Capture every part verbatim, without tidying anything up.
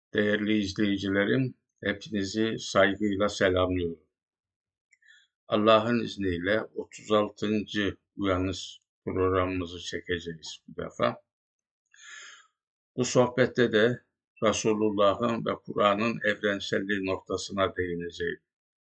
Değerli izleyicilerim, hepinizi saygıyla selamlıyorum. Allah'ın izniyle otuz altıncı uyanış programımızı çekeceğiz bu defa. Bu sohbette de Resulullah'ın ve Kur'an'ın evrenselliği noktasına değineceğim.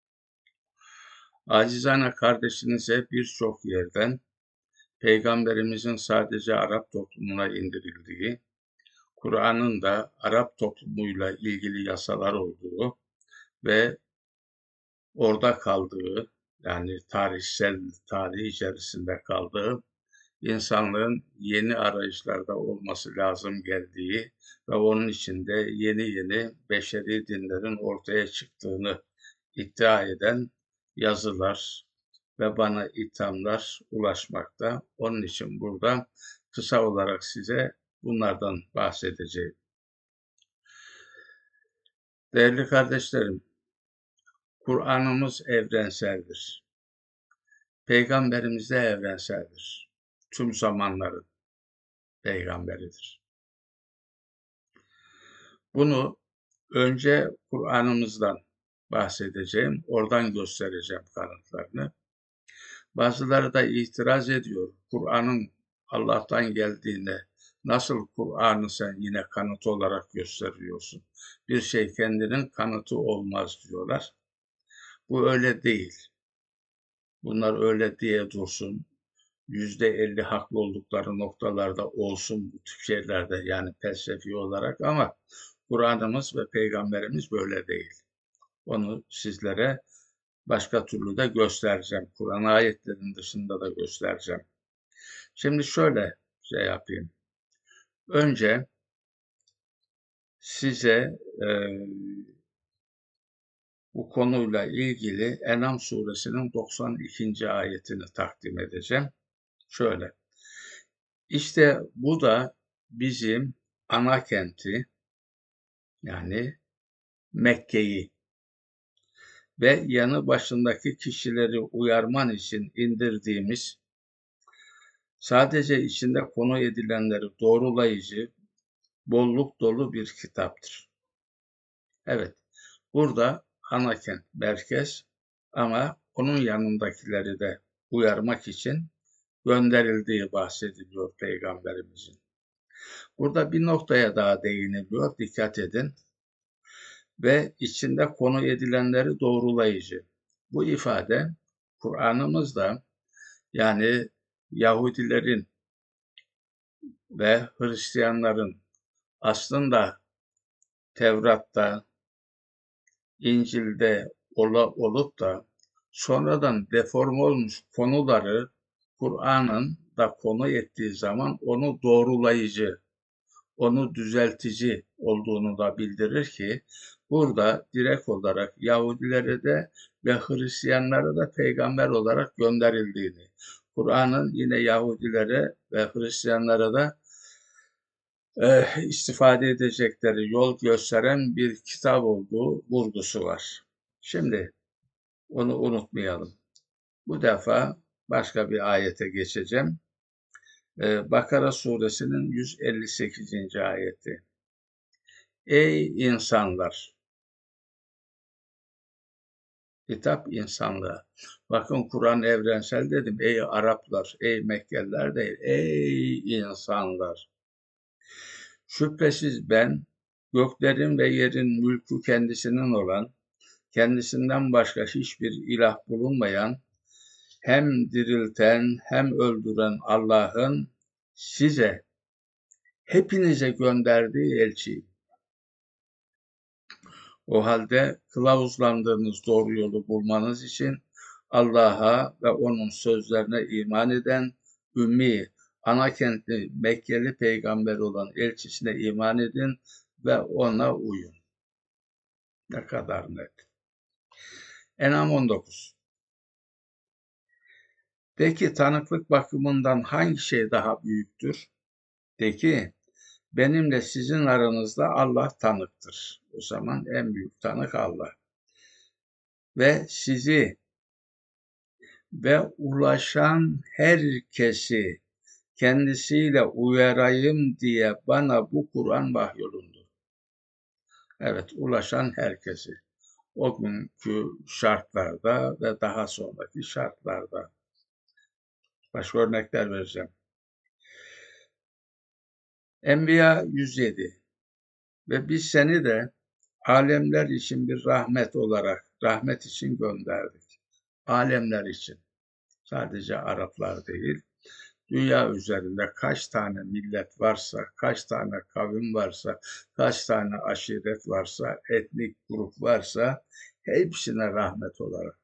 Acizane kardeşinize birçok yerden Peygamberimizin sadece Arap toplumuna indirildiği, Kur'an'ın da Arap toplumuyla ilgili yasalar olduğu ve orada kaldığı, yani tarihsel tarih içerisinde kaldığı, insanlığın yeni arayışlarda olması lazım geldiği ve onun içinde yeni yeni beşeri dinlerin ortaya çıktığını iddia eden yazılar ve bana ithamlar ulaşmakta. Onun için burada kısa olarak size bunlardan bahsedeceğim. Değerli kardeşlerim, Kur'an'ımız evrenseldir. Peygamberimiz de evrenseldir. Tüm zamanların peygamberidir. Bunu önce Kur'an'ımızdan bahsedeceğim, oradan göstereceğim kanıtlarını. Bazıları da itiraz ediyor. Kur'an'ın Allah'tan geldiğine nasıl Kur'an'ı sen yine kanıt olarak gösteriyorsun? Bir şey kendinin kanıtı olmaz diyorlar. Bu öyle değil. Bunlar öyle diye dursun. Yüzde elli haklı oldukları noktalarda olsun bu tip şeylerde, yani felsefi olarak, ama Kur'an'ımız ve Peygamberimiz böyle değil. Onu sizlere başka türlü de göstereceğim. Kur'an ayetlerinin dışında da göstereceğim. Şimdi şöyle şey yapayım. Önce size e, bu konuyla ilgili En'am suresinin doksan ikinci ayetini takdim edeceğim. Şöyle. İşte bu da bizim ana kenti, yani Mekke'yi ve yanı başındaki kişileri uyarman için indirdiğimiz, sadece içinde konu edilenleri doğrulayıcı, bolluk dolu bir kitaptır. Evet, burada ana kent merkez, ama onun yanındakileri de uyarmak için gönderildiği bahsediliyor Peygamberimizin. Burada bir noktaya daha değiniliyor, dikkat edin. Ve içinde konu edilenleri doğrulayıcı. Bu ifade Kur'an'ımızda, yani Yahudilerin ve Hristiyanların aslında Tevrat'ta, İncil'de olup da sonradan deform olmuş konuları Kur'an'ın da konu ettiği zaman onu doğrulayıcı, onu düzeltici olduğunu da bildirir ki burada direkt olarak Yahudilere de ve Hristiyanlara da peygamber olarak gönderildiğini, Kur'an'ın yine Yahudilere ve Hristiyanlara da e, istifade edecekleri yol gösteren bir kitap olduğu vurgusu var. Şimdi onu unutmayalım. Bu defa başka bir ayete geçeceğim. Bakara suresinin yüz elli sekizinci ayeti. Ey insanlar! Hitap insanlığa. Bakın, Kur'an evrensel dedim. Ey Araplar, ey Mekkeliler değil. Ey insanlar! Şüphesiz ben, göklerin ve yerin mülkü kendisinin olan, kendisinden başka hiçbir ilah bulunmayan, hem dirilten hem öldüren Allah'ın size, hepinize gönderdiği elçiyim. O halde kılavuzlandığınız doğru yolu bulmanız için Allah'a ve onun sözlerine iman eden ümmi, ana kentli Mekkeli peygamber olan elçisine iman edin ve ona uyun. Ne kadar net. En'am on dokuz. De ki, tanıklık bakımından hangi şey daha büyüktür? De ki, benimle sizin aranızda Allah tanıktır. O zaman en büyük tanık Allah. Ve sizi ve ulaşan herkesi kendisiyle uyarayım diye bana bu Kur'an vahyolundu. Evet, ulaşan herkesi. O günkü şartlarda ve daha sonraki şartlarda. Başka örnekler vereceğim. Enbiya yüz yedi. Ve biz seni de alemler için bir rahmet olarak, rahmet için gönderdik. Alemler için. Sadece Araplar değil. Dünya üzerinde kaç tane millet varsa, kaç tane kavim varsa, kaç tane aşiret varsa, etnik grup varsa hepsine rahmet olarak.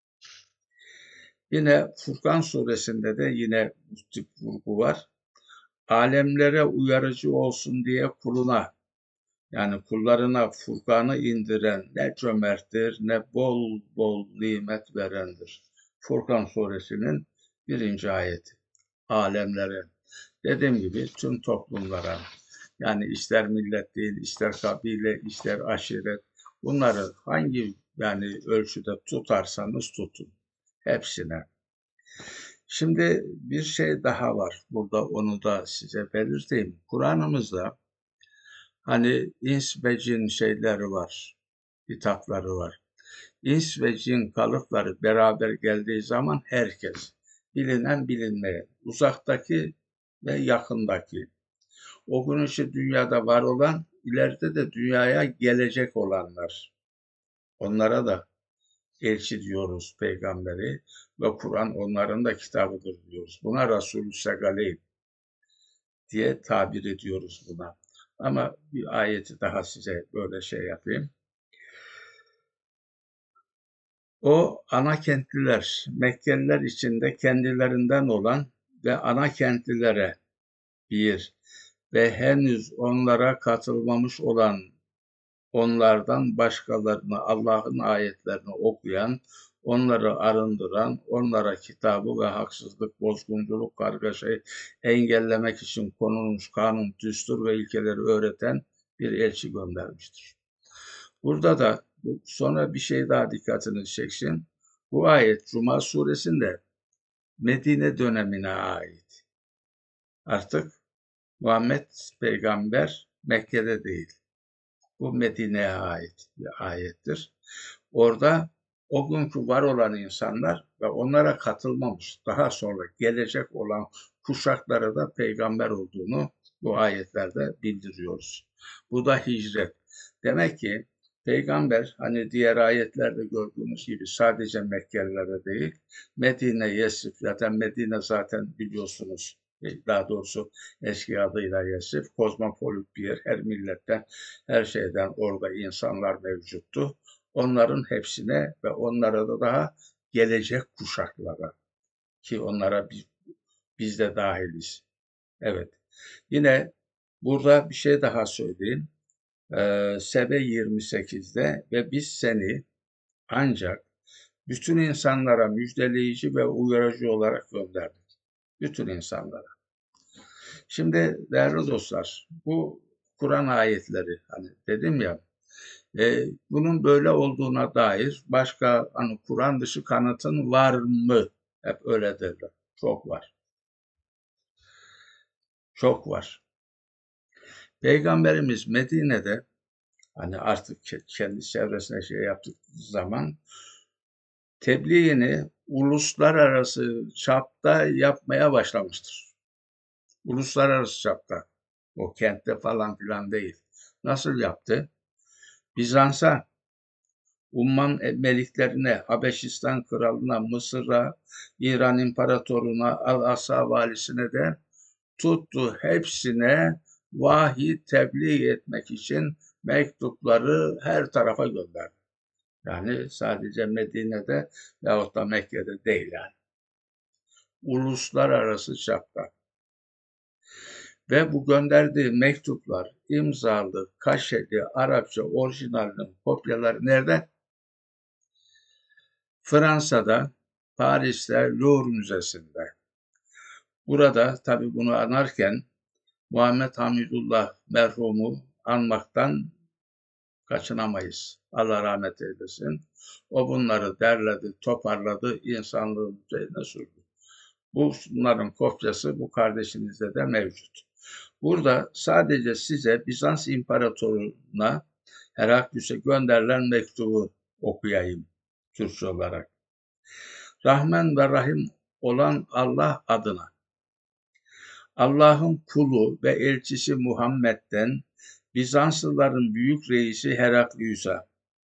Yine Furkan suresinde de yine bu tip vurgu var. Alemlere uyarıcı olsun diye kuluna, yani kullarına Furkan'ı indiren ne cömerttir ne bol bol nimet verendir. Furkan suresinin birinci ayeti. Alemlere. Dediğim gibi tüm toplumlara, yani ister millet değil, ister kabile, ister aşiret, bunları hangi yani ölçüde tutarsanız tutun. Hepsine. Şimdi bir şey daha var. Burada onu da size belirteyim. Kur'an'ımızda hani ins ve cin şeyleri var, hitapları var. İns ve cin kalıpları beraber geldiği zaman herkes, bilinen bilinmeyen, uzaktaki ve yakındaki, o gün için dünyada var olan, ileride de dünyaya gelecek olanlar. Onlara da elçi diyoruz peygamberi ve Kur'an onların da kitabıdır diyoruz. Buna Resulü Segaleyn diye tabir ediyoruz buna. Ama bir ayeti daha size böyle şey yapayım. O ana kentliler, Mekkeliler içinde kendilerinden olan ve ana kentlilere bir ve henüz onlara katılmamış olan onlardan başkalarını Allah'ın ayetlerini okuyan, onları arındıran, onlara kitabı ve haksızlık, bozgunculuk, kargaşayı engellemek için konulmuş kanun, düstur ve ilkeleri öğreten bir elçi göndermiştir. Burada da sonra bir şey daha dikkatini çeksin. Bu ayet Cuma suresinde Medine dönemine ait. Artık Muhammed peygamber Mekke'de değil. Bu Medine'ye ait bir ayettir. Orada o günkü var olan insanlar ve onlara katılmamış, daha sonra gelecek olan kuşaklara da peygamber olduğunu bu ayetlerde bildiriyoruz. Bu da hicret. Demek ki peygamber hani diğer ayetlerde gördüğümüz gibi sadece Mekkelilere değil, Medine, Yesrib, zaten Medine zaten biliyorsunuz, daha doğrusu eski adıyla Yesrib, kozmopolit bir yer, her milletten, her şeyden orada insanlar mevcuttu. Onların hepsine ve onlara da daha gelecek kuşaklara, ki onlara biz, biz de dahiliz. Evet. Yine burada bir şey daha söyleyeyim. Ee, Sebe yirmi sekizde ve biz seni ancak bütün insanlara müjdeleyici ve uyarıcı olarak gönderdik. Bütün insanlara. Şimdi değerli dostlar, bu Kur'an ayetleri, hani dedim ya, e, bunun böyle olduğuna dair başka hani Kur'an dışı kanıtın var mı? Hep öyle derler. Çok var. Çok var. Peygamberimiz Medine'de hani artık kendi çevresine şey yaptığı zaman tebliğini uluslararası çapta yapmaya başlamıştır. Uluslararası çapta. O kentte falan filan değil. Nasıl yaptı? Bizans'a, Umman meliklerine, Habeşistan kralına, Mısır'a, İran imparatoruna, Al-Asa valisine de tuttu. Hepsine vahiy tebliğ etmek için mektupları her tarafa gönderdi. Yani sadece Medine'de veyahut da Mekke'de değil yani. Uluslararası çapta. Ve bu gönderdiği mektuplar imzalı, kaşeli, Arapça orijinalinin kopyaları nerede? Fransa'da, Paris'te, Louvre Müzesi'nde. Burada tabii bunu anarken Muhammed Hamidullah merhumu anmaktan kaçınamayız. Allah rahmet eylesin. O bunları derledi, toparladı, insanlığın üzerine sürdü. Bunların kopyası bu kardeşinizde de mevcut. Burada sadece size Bizans İmparatorluğu'na Heraklüs'e gönderilen mektubu okuyayım Türkçe olarak. Rahman ve Rahim olan Allah adına. Allah'ın kulu ve elçisi Muhammed'den Bizanslıların büyük reisi Heraklius'a.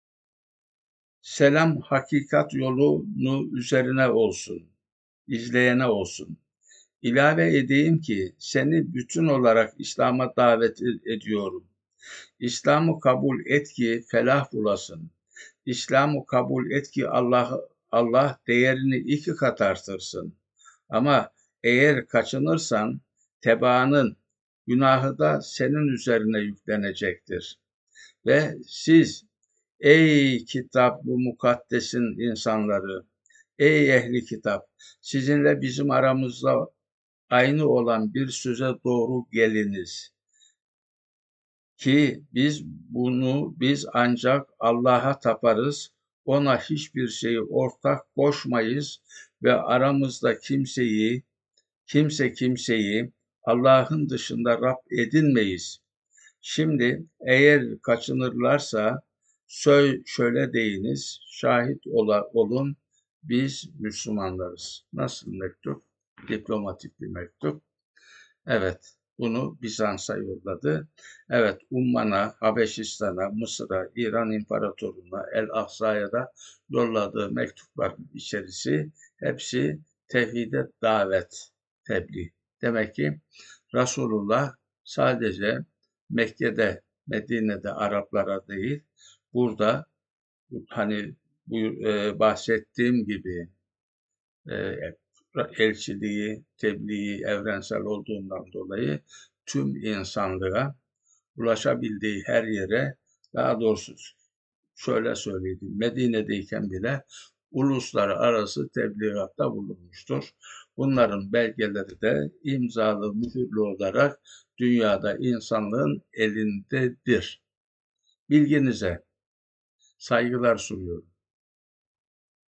Selam hakikat yolunu üzerine olsun, izleyene olsun. İlave edeyim ki seni bütün olarak İslam'a davet ediyorum. İslam'ı kabul et ki felah bulasın. İslam'ı kabul et ki Allah Allah değerini iki kat artırsın. Ama eğer kaçınırsan tebaanın günahı da senin üzerine yüklenecektir. Ve siz ey kitap-ı mukaddesin insanları, ey ehli kitap, sizinle bizim aramızda aynı olan bir söze doğru geliniz. Ki biz bunu biz ancak Allah'a taparız, ona hiçbir şeyi ortak koşmayız ve aramızda kimseyi, kimse kimseyi Allah'ın dışında Rab edinmeyiz. Şimdi eğer kaçınırlarsa şöyle deyiniz, şahit ola, olun, biz Müslümanlarız. Nasıl mektup? Diplomatik bir mektup. Evet, bunu Bizans'a yolladı. Evet, Umman'a, Habeşistan'a, Mısır'a, İran İmparatorluğu'na, El Aksa'ya da yolladığı mektupların içerisi hepsi tevhide davet, tebliğ. Demek ki Resulullah sadece Mekke'de, Medine'de Araplara değil, burada hani bu e, bahsettiğim gibi e, elçiliği, tebliği evrensel olduğundan dolayı tüm insanlığa ulaşabildiği her yere, daha doğrusu şöyle söyleyeyim, Medine'deyken bile uluslararası tebliğatta bulunmuştur. Bunların belgeleri de imzalı, mühürlü olarak dünyada insanlığın elindedir. Bilginize saygılar sunuyorum.